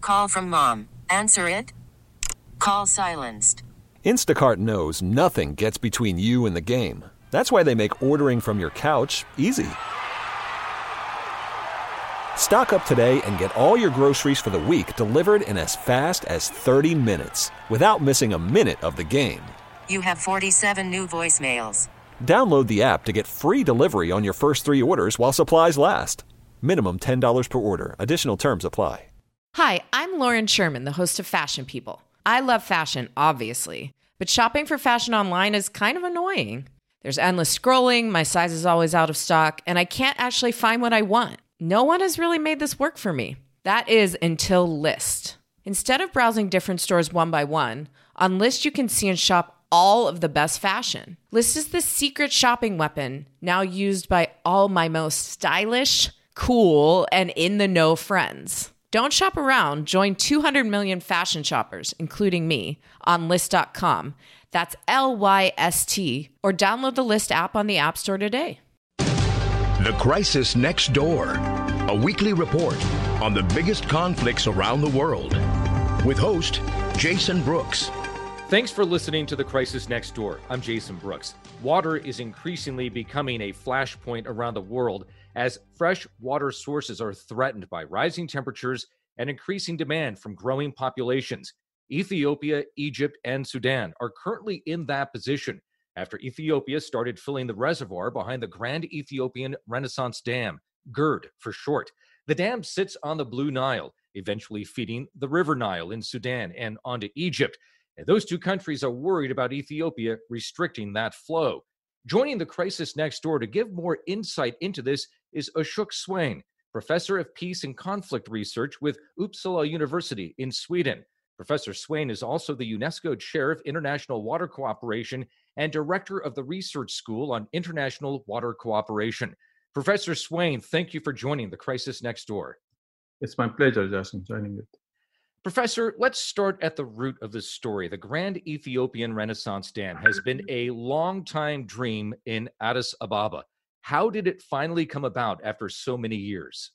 Call from mom. Answer it. Call silenced. Instacart knows nothing gets between you and the game. That's why they make ordering from your couch easy. Stock up today and get all your groceries for the week delivered in as fast as 30 minutes without missing a minute of the game. You have 47 new voicemails. Download the app to get free delivery on your first 3 orders while supplies last. Minimum $10 per order. Additional terms apply. Hi, I'm Lauren Sherman, the host of Fashion People. I love fashion, obviously, but shopping for fashion online is kind of annoying. There's endless scrolling, my size is always out of stock, and I can't actually find what I want. No one has really made this work for me. That is until Lyst. Instead of browsing different stores one by one, on Lyst you can see and shop all of the best fashion. Lyst is the secret shopping weapon now used by all my most stylish, cool, and in-the-know friends. Don't shop around. Join 200 million fashion shoppers, including me, on Lyst.com. That's Lyst, or download the Lyst app on the App Store today. The Crisis Next Door, a weekly report on the biggest conflicts around the world, with host Jason Brooks. Thanks for listening to The Crisis Next Door. I'm Jason Brooks. Water is increasingly becoming a flashpoint around the world as fresh water sources are threatened by rising temperatures and increasing demand from growing populations. Ethiopia, Egypt, and Sudan are currently in that position after Ethiopia started filling the reservoir behind the Grand Ethiopian Renaissance Dam, GERD for short. The dam sits on the Blue Nile, eventually feeding the River Nile in Sudan and onto Egypt. And those two countries are worried about Ethiopia restricting that flow. Joining The Crisis Next Door to give more insight into this is Ashok Swain, professor of peace and conflict research with Uppsala University in Sweden. Professor Swain is also the UNESCO Chair of International Water Cooperation and Director of the Research School on International Water Cooperation. Professor Swain, thank you for joining The Crisis Next Door. It's my pleasure, Jason, joining it. Professor, let's start at the root of the story. The Grand Ethiopian Renaissance Dam has been a long-time dream in Addis Ababa. How did it finally come about after so many years?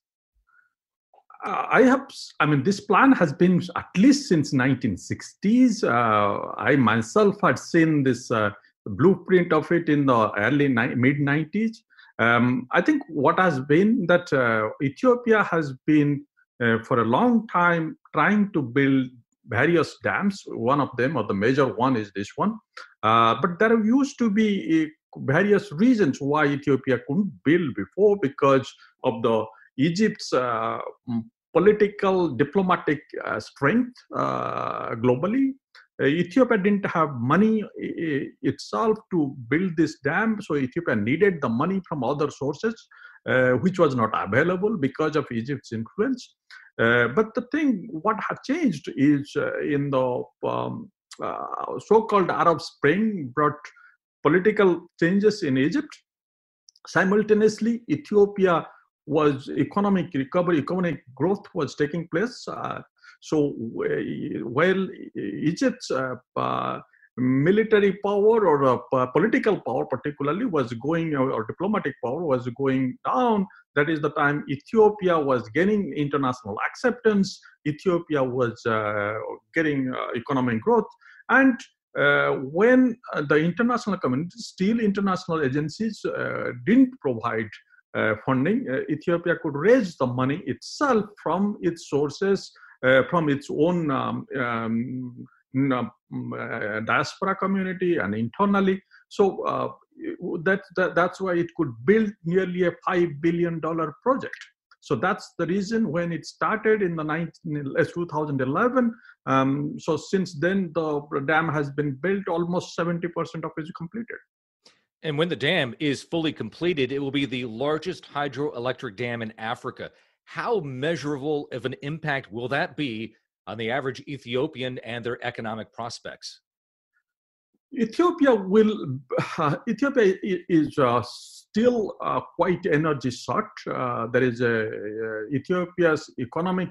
This plan has been at least since 1960s. I myself had seen this blueprint of it in the mid-90s. I think what has been that Ethiopia has been for a long time trying to build various dams. One of them, or the major one, is this one. But there used to be various reasons why Ethiopia couldn't build before, because of the Egypt's political, diplomatic strength globally. Ethiopia didn't have money itself to build this dam, so Ethiopia needed the money from other sources, which was not available because of Egypt's influence. But the thing, what had changed is in the so-called Arab Spring brought political changes in Egypt. Simultaneously, Ethiopia was economic recovery, economic growth was taking place. So while Egypt's military power or political power particularly was going, or diplomatic power was going down, that is the time Ethiopia was gaining international acceptance. Ethiopia was getting economic growth. And when the international community, still international agencies didn't provide funding, Ethiopia could raise the money itself from its sources, from its own diaspora community and internally. So that's why it could build nearly a $5 billion project. So that's the reason when it started in the 2011. So since then, the dam has been built. Almost 70% of it is completed. And when the dam is fully completed, it will be the largest hydroelectric dam in Africa. How measurable of an impact will that be on the average Ethiopian and their economic prospects? Ethiopia is still quite energy short. There is Ethiopia's economic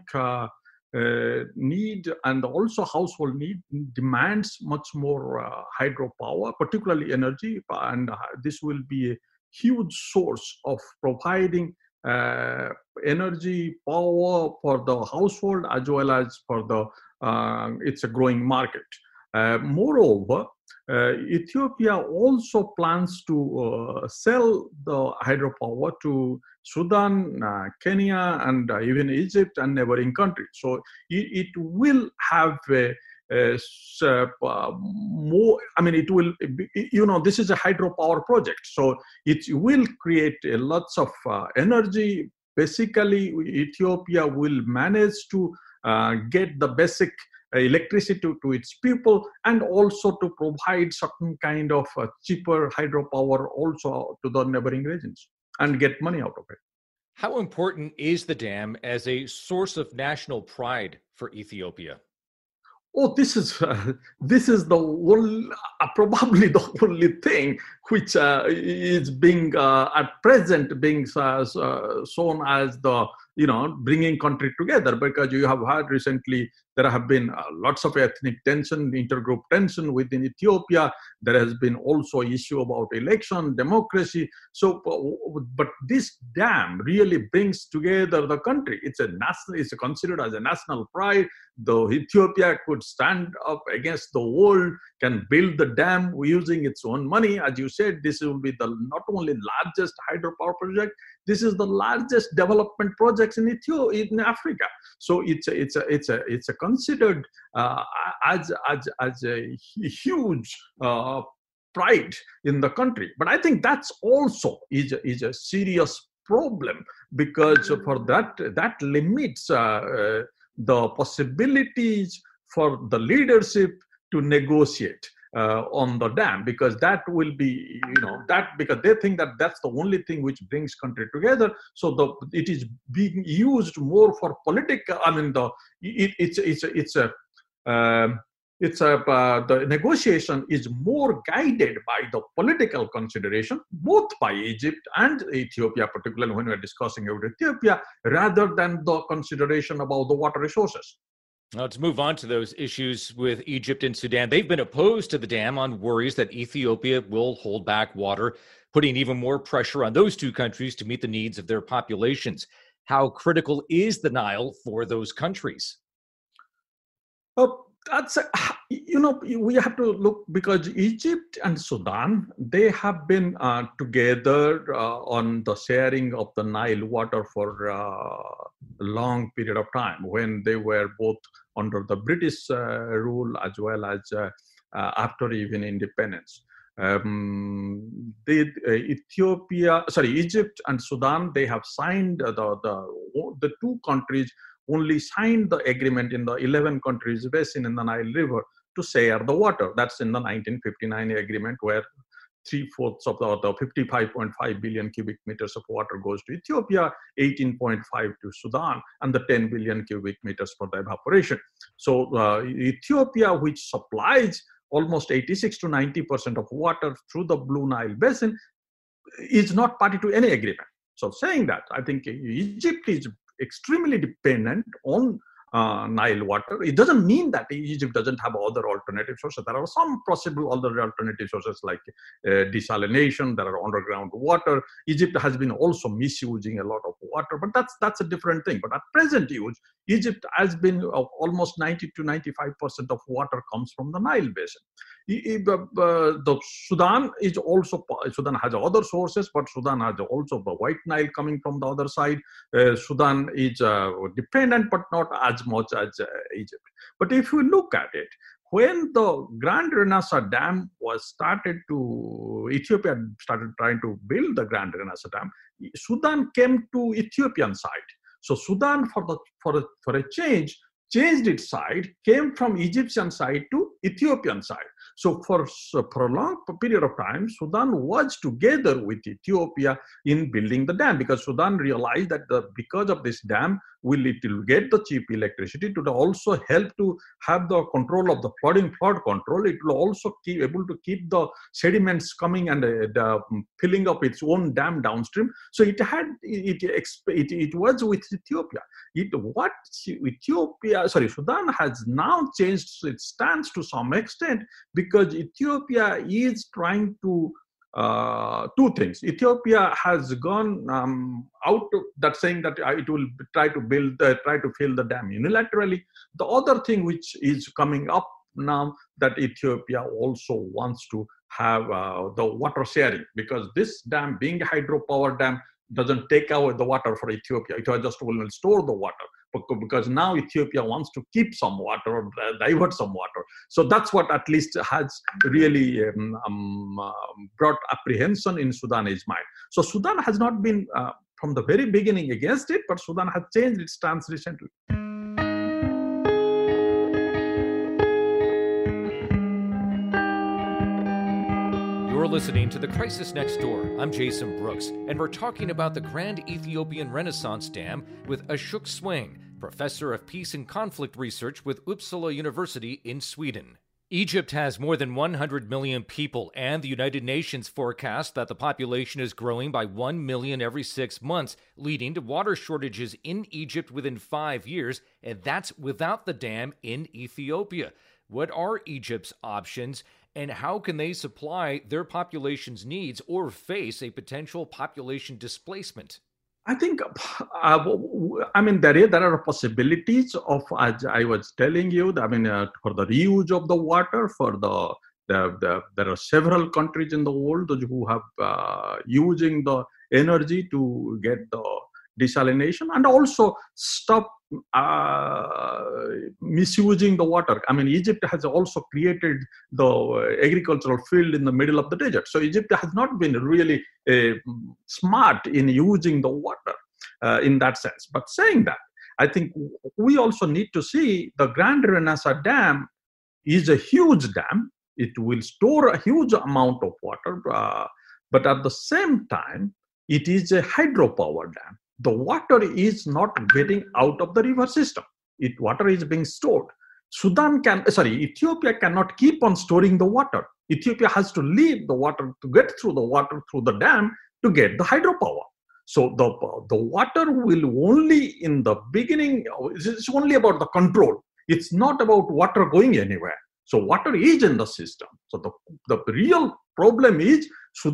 need and also household need demands much more hydropower, particularly energy, and this will be a huge source of providing energy power for the household as well as for the it's a growing market. Moreover, Ethiopia also plans to sell the hydropower to Sudan, Kenya, and even Egypt and neighboring countries. So it will have more. I mean, it will. This is a hydropower project, so it will create lots of energy. Basically, Ethiopia will manage to get the basic electricity to its people, and also to provide certain kind of cheaper hydropower also to the neighboring regions and get money out of it. How important is the dam as a source of national pride for Ethiopia? Oh, this is the only, probably the only thing which is being at present being shown as the bringing country together, because you have heard recently there have been lots of ethnic tension, intergroup tension within Ethiopia. There has been also issue about election, democracy. So, but this dam really brings together the country. It's considered as a national pride. Though Ethiopia could stand up against the world, can build the dam using its own money. As you said, this will be the not only largest hydropower project, this is the largest development projects in Ethiopia, in Africa. So it's a considered as a huge pride in the country. But I think that's also is a serious problem, because for that limits the possibilities for the leadership to negotiate on the dam, because that will be, because they think that that's the only thing which brings country together. So it is being used more for political. I mean, the negotiation is more guided by the political consideration, both by Egypt and Ethiopia, particularly when we're discussing about Ethiopia, rather than the consideration about the water resources. Now, let's move on to those issues with Egypt and Sudan. They've been opposed to the dam on worries that Ethiopia will hold back water, putting even more pressure on those two countries to meet the needs of their populations. How critical is the Nile for those countries? We have to look, because Egypt and Sudan, they have been together on the sharing of the Nile water for a long period of time, when they were both under the British rule as well as after even independence. Egypt and Sudan, they have signed the two countries only signed the agreement in the 11 countries basin in the Nile River to share the water. That's in the 1959 agreement, where 3/4 of the 55.5 billion cubic meters of water goes to Ethiopia, 18.5 to Sudan, and the 10 billion cubic meters for the evaporation. So Ethiopia, which supplies almost 86 to 90% of water through the Blue Nile Basin, is not party to any agreement. So saying that, I think Egypt is extremely dependent on Nile water. It doesn't mean that Egypt doesn't have other alternative sources. There are some possible other alternative sources like desalination. There are underground water. Egypt has been also misusing a lot of water, but that's a different thing. But at present use, Egypt has been almost 90 to 95% of water comes from the Nile basin. The Sudan has other sources, but Sudan has also the White Nile coming from the other side. Sudan is dependent, but not as much as Egypt. But if you look at it, when the Grand Renaissance Dam Ethiopia started trying to build the Grand Renaissance Dam, Sudan came to Ethiopian side. So Sudan, for a change, changed its side, came from Egyptian side to Ethiopian side. So for a long period of time, Sudan was together with Ethiopia in building the dam, because Sudan realized that because of this dam, it will get the cheap electricity. It will also help to have the control of the flood control. It will also able to keep the sediments coming and filling up its own dam downstream. So it was with Ethiopia. Sudan has now changed its stance to some extent, because Ethiopia is trying to two things. Ethiopia has gone out of that, saying that it will try to fill the dam unilaterally. The other thing which is coming up now, that Ethiopia also wants to have the water sharing, because this dam, being a hydropower dam, doesn't take away the water for Ethiopia. It just will store the water, because now Ethiopia wants to keep some water or divert some water. So that's what at least has really brought apprehension in Sudanese mind. So Sudan has not been from the very beginning against it, but Sudan has changed its stance recently. You're listening to The Crisis Next Door. I'm Jason Brooks, and we're talking about the Grand Ethiopian Renaissance Dam with Ashok Swing, Professor of Peace and Conflict Research with Uppsala University in Sweden. Egypt has more than 100 million people, and the United Nations forecast that the population is growing by 1 million every 6 months, leading to water shortages in Egypt within 5 years, and that's without the dam in Ethiopia. What are Egypt's options, and how can they supply their population's needs or face a potential population displacement? I think, there are possibilities of, as I was telling you, for the reuse of the water, there are several countries in the world who have using the energy to get the desalination and also stop misusing the water. Egypt has also created the agricultural field in the middle of the desert. So Egypt has not been really smart in using the water in that sense. But saying that, I think we also need to see the Grand Renaissance Dam is a huge dam. It will store a huge amount of water, but at the same time, it is a hydropower dam. The water is not getting out of the river system. Water is being stored. Ethiopia cannot keep on storing the water. Ethiopia has to leave the water to get through the water through the dam to get the hydropower. So the water will only in the beginning, it's only about the control. It's not about water going anywhere. So water is in the system. So the real problem is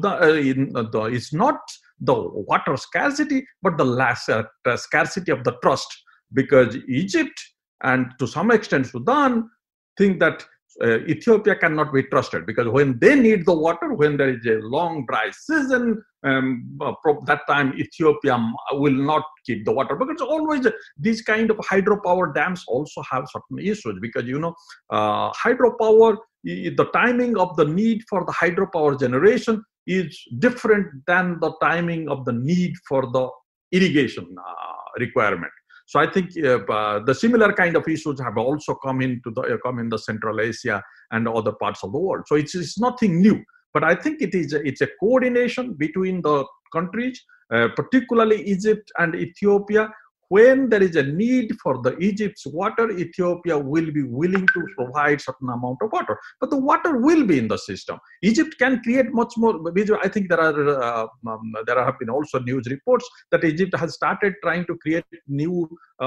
it's not the water scarcity, but the scarcity of the trust, because Egypt and to some extent Sudan think that Ethiopia cannot be trusted, because when they need the water, when there is a long dry season, that time Ethiopia will not keep the water, because always these kind of hydropower dams also have certain issues, because hydropower, the timing of the need for the hydropower generation is different than the timing of the need for the irrigation requirement. So I think the similar kind of issues have also come in the Central Asia and other parts of the world. So it's nothing new, but I think it's a coordination between the countries, particularly Egypt and Ethiopia. When there is a need for the Egypt's water, Ethiopia will be willing to provide certain amount of water, but the water will be in the system. Egypt can create much more. I think there have been also news reports that Egypt has started trying to create new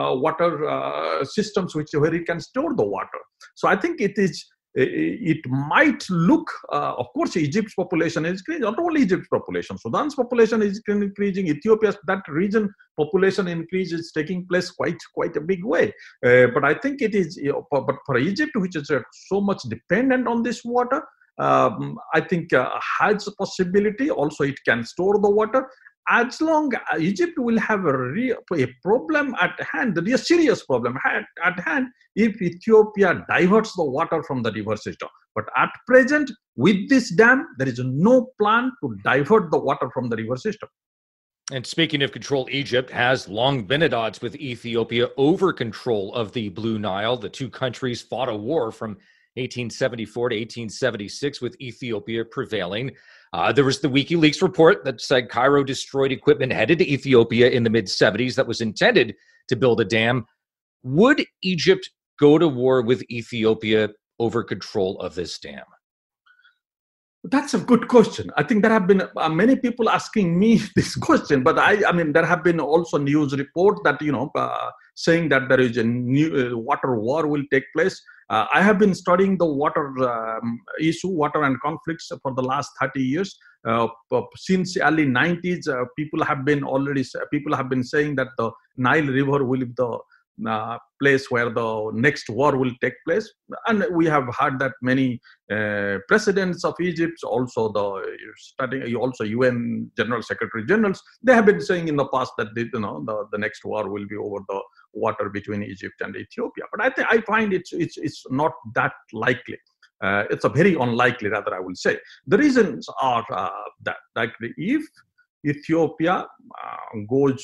water systems where it can store the water. So I think it might look, of course, Egypt's population is increasing, not only Egypt's population, Sudan's population is increasing, Ethiopia's, that region population increase is taking place quite a big way. But I think it is, but for Egypt, which is so much dependent on this water, I think has a possibility, also it can store the water. As long as Egypt will have a problem at hand, a serious problem at hand, if Ethiopia diverts the water from the river system. But at present, with this dam, there is no plan to divert the water from the river system. And speaking of control, Egypt has long been at odds with Ethiopia over control of the Blue Nile. The two countries fought a war from 1874 to 1876 with Ethiopia prevailing. There was the WikiLeaks report that said Cairo destroyed equipment headed to Ethiopia in the mid-70s that was intended to build a dam. Would Egypt go to war with Ethiopia over control of this dam? That's a good question. I think there have been many people asking me this question, but there have been also news reports that, saying that there is a new water war will take place. I have been studying the water issue, water and conflicts for the last 30 years. Since early 90s, people have been saying that the Nile River will be the place where the next war will take place, and we have heard that many presidents of Egypt, also also UN General Secretary Generals, they have been saying in the past that the next war will be over the water between Egypt and Ethiopia. But I find it's not that likely. It's a very unlikely, rather, I will say. The reasons are that, like, if Ethiopia goes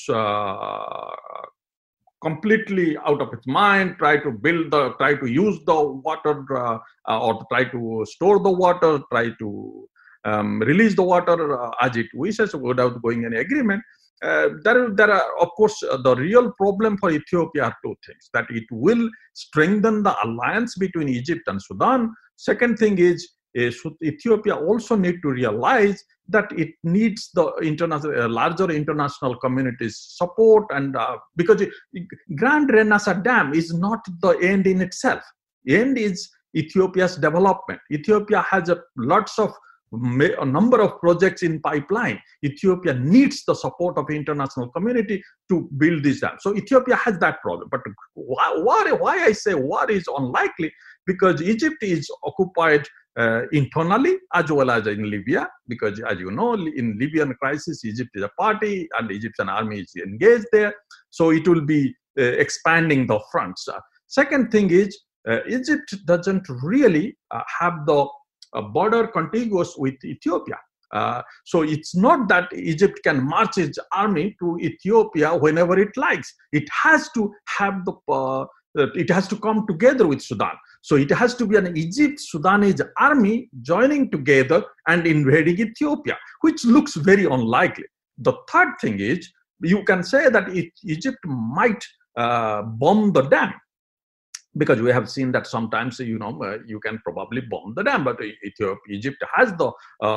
completely out of its mind, try to use the water, or try to store the water, try to release the water as it wishes without going any agreement. There are, of course, the real problem for Ethiopia are two things: that it will strengthen the alliance between Egypt and Sudan. Second thing is Ethiopia also need to realize that it needs the larger international community's support, and because Grand Renassa Dam is not the end in itself. The end is Ethiopia's development. Ethiopia has a number of projects in pipeline. Ethiopia needs the support of the international community to build this dam. So Ethiopia has that problem. But why I say war is unlikely? Because Egypt is occupied internally as well as in Libya, because, as you know, in Libyan crisis, Egypt is a party and the Egyptian army is engaged there. So it will be expanding the fronts. Second thing is, Egypt doesn't really have the border contiguous with Ethiopia. So it's not that Egypt can march its army to Ethiopia whenever it likes. It has to have it has to come together with Sudan. So it has to be an Egypt-Sudanese army joining together and invading Ethiopia, which looks very unlikely. The third thing is, you can say that Egypt might bomb the dam, because we have seen that sometimes, you can probably bomb the dam, but Egypt has the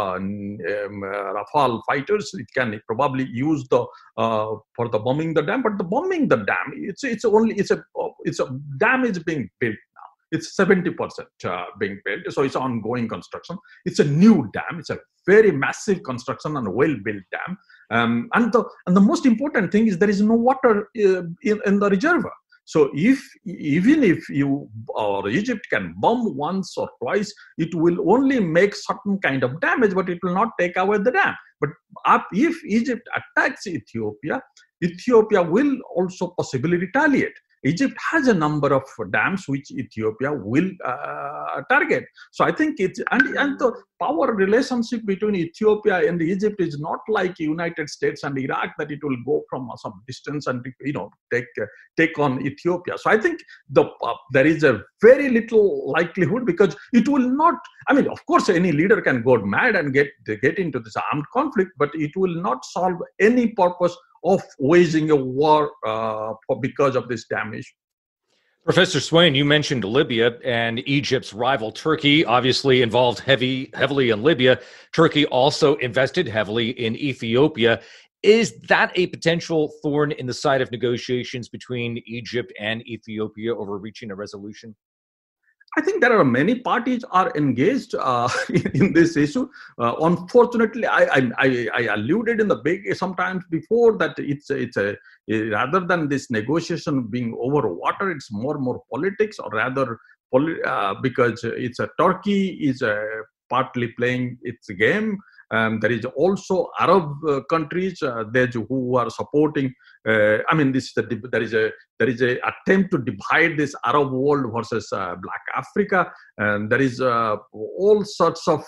Rafale fighters. It can probably use for the bombing the dam. But the bombing the dam, it's a dam is being built now. It's 70% being built, so it's ongoing construction. It's a new dam. It's a very massive construction and well-built dam. And the most important thing is there is no water in the reservoir. So even if you or Egypt can bomb once or twice, it will only make certain kind of damage, but it will not take away the dam. But if Egypt attacks Ethiopia, Ethiopia will also possibly retaliate. Egypt has a number of dams which Ethiopia will target. So I think and the power relationship between Ethiopia and Egypt is not like United States and Iraq, that it will go from some distance and take on Ethiopia. So I think there is a very little likelihood, because it will not. I mean, of course, any leader can go mad and get into this armed conflict, but it will not solve any purpose of waging a war because of this dam issue. Professor Swain, you mentioned Libya and Egypt's rival Turkey, obviously involved heavily in Libya. Turkey also invested heavily in Ethiopia. Is that a potential thorn in the side of negotiations between Egypt and Ethiopia over reaching a resolution? I think there are many parties are engaged in this issue. Unfortunately, I alluded in the sometimes before that it's rather than this negotiation being over water, it's more politics, or rather because Turkey is partly playing its game. There is also Arab countries who are supporting. There is a attempt to divide this Arab world versus Black Africa, and there is all sorts of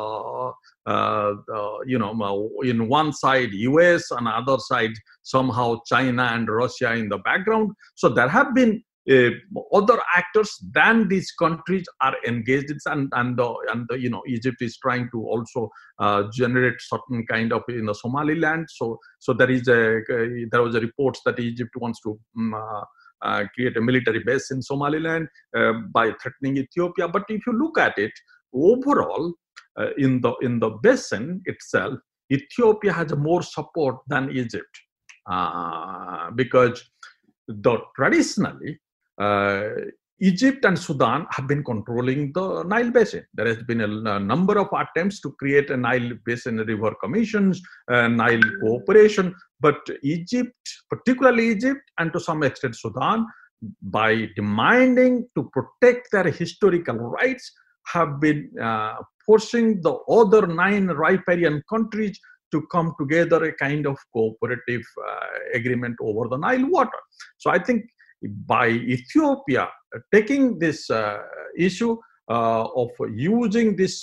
in one side US, and other side somehow China and Russia in the background. So there have been other actors than these countries are engaged in, and Egypt is trying to also generate certain kind of Somaliland. So there was a report that Egypt wants to create a military base in Somaliland by threatening Ethiopia. But if you look at it overall, in the basin itself, Ethiopia has more support than Egypt, because traditionally Egypt and Sudan have been controlling the Nile Basin. There has been a number of attempts to create a Nile Basin river commissions, Nile cooperation, but Egypt, particularly Egypt, and to some extent Sudan, by demanding to protect their historical rights, have been forcing the other 9 riparian countries to come together a kind of cooperative agreement over the Nile water. So I think by Ethiopia taking this issue of using this,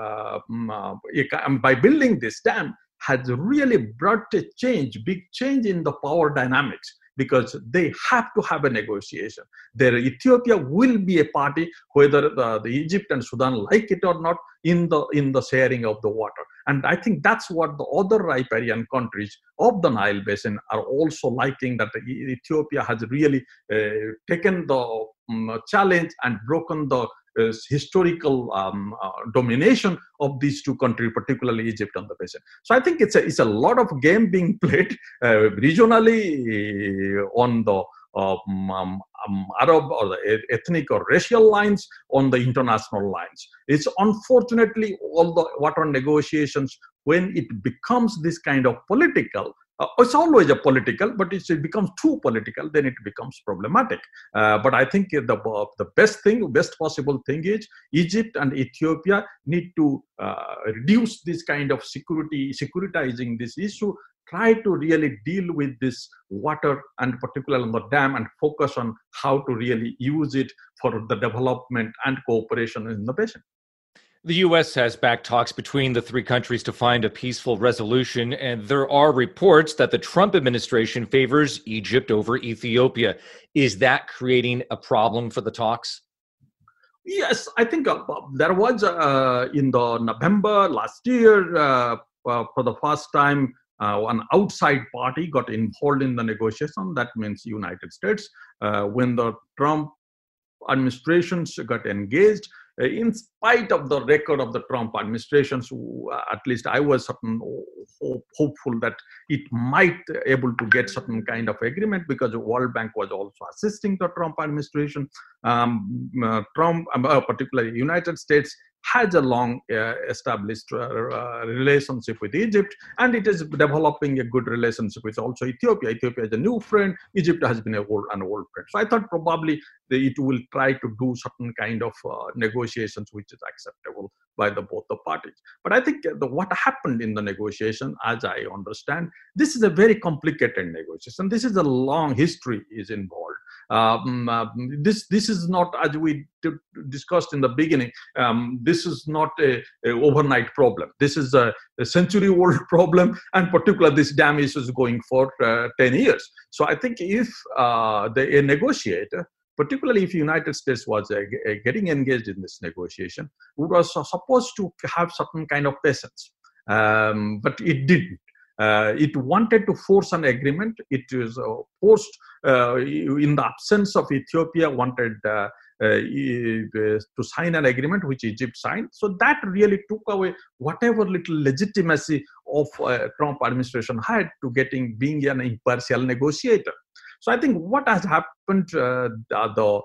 by building this dam, has really brought a big change in the power dynamics, because they have to have a negotiation. Ethiopia will be a party, whether the Egypt and Sudan like it or not, in the sharing of the water. And I think that's what the other riparian countries of the Nile Basin are also liking, that Ethiopia has really taken the challenge and broken the historical domination of these 2 countries, particularly Egypt and the basin. So I think it's a lot of game being played regionally on the Arab or the ethnic or racial lines, on the international lines. It's unfortunately all the water negotiations, when it becomes this kind of political, it's always a political, but it becomes too political, then it becomes problematic. But I think the best possible thing is Egypt and Ethiopia need to reduce this kind of securitizing this issue, try to really deal with this water, and particularly on the dam, and focus on how to really use it for the development and cooperation in the basin. The U.S. has backed talks between the 3 countries to find a peaceful resolution, and there are reports that the Trump administration favors Egypt over Ethiopia. Is that creating a problem for the talks? Yes, I think there was in the November last year, for the first time, an outside party got involved in the negotiation. That means United States. When the Trump administrations got engaged, in spite of the record of the Trump administrations, at least I was hopeful that it might able to get certain kind of agreement, because the World Bank was also assisting the Trump administration. Trump, particularly United States, has a long established relationship with Egypt, and it is developing a good relationship with also Ethiopia. Ethiopia is a new friend. Egypt has been an old friend. So I thought probably it will try to do certain kind of negotiations which is acceptable by both the parties. But I think what happened in the negotiation, as I understand, this is a very complicated negotiation. This is a long history is involved. This is not, as we discussed in the beginning, this is not a overnight problem. This is a century-old problem, and particularly this dam issue is going for 10 years. So I think if a negotiator, particularly if the United States was getting engaged in this negotiation, it was supposed to have certain kind of patience, but it didn't. It wanted to force an agreement. It was forced in the absence of Ethiopia, wanted to sign an agreement which Egypt signed. So that really took away whatever little legitimacy of Trump administration had to being an impartial negotiator. So I think what has happened, because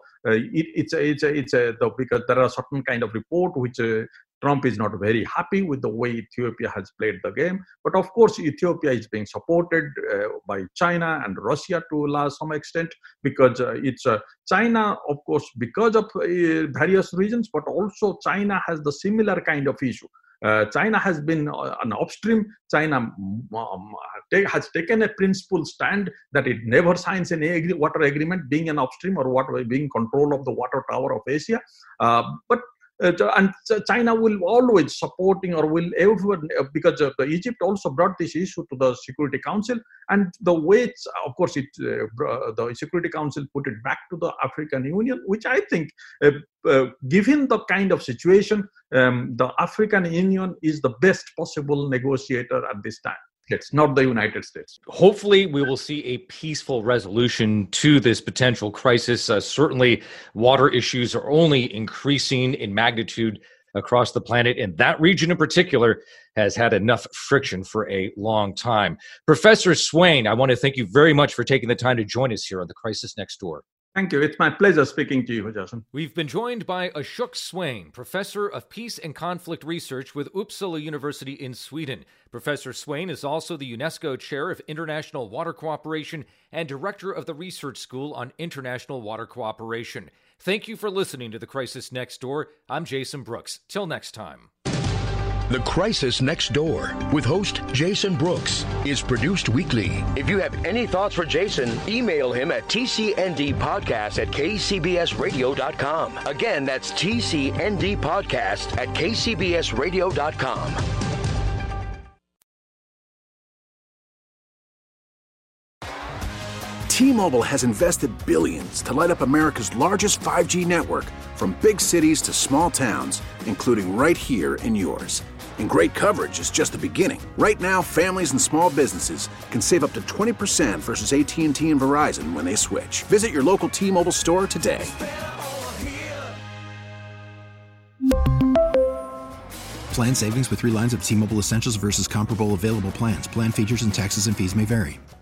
there are certain kind of report which Trump is not very happy with the way Ethiopia has played the game. But of course, Ethiopia is being supported by China and Russia to some extent, because it's China, of course, because of various reasons, but also China has the similar kind of issue. China has been an upstream. China has taken a principled stand that it never signs any water agreement, being an upstream or being control of the water tower of Asia. And China will always supporting or will ever, because Egypt also brought this issue to the Security Council, and the way of course the Security Council put it back to the African Union, which I think given the kind of situation, the African Union is the best possible negotiator at this time. It's not the United States. Hopefully, we will see a peaceful resolution to this potential crisis. Certainly, water issues are only increasing in magnitude across the planet, and that region in particular has had enough friction for a long time. Professor Swain, I want to thank you very much for taking the time to join us here on The Crisis Next Door. Thank you. It's my pleasure speaking to you, Jason. We've been joined by Ashok Swain, Professor of Peace and Conflict Research with Uppsala University in Sweden. Professor Swain is also the UNESCO Chair of International Water Cooperation and Director of the Research School on International Water Cooperation. Thank you for listening to The Crisis Next Door. I'm Jason Brooks. Till next time. The Crisis Next Door with host Jason Brooks is produced weekly. If you have any thoughts for Jason, email him at tcndpodcast@kcbsradio.com. Again, that's tcndpodcast@kcbsradio.com. T-Mobile has invested billions to light up America's largest 5G network, from big cities to small towns, including right here in yours. And great coverage is just the beginning. Right now, families and small businesses can save up to 20% versus AT&T and Verizon when they switch. Visit your local T-Mobile store today. Plan savings with 3 lines of T-Mobile Essentials versus comparable available plans. Plan features and taxes and fees may vary.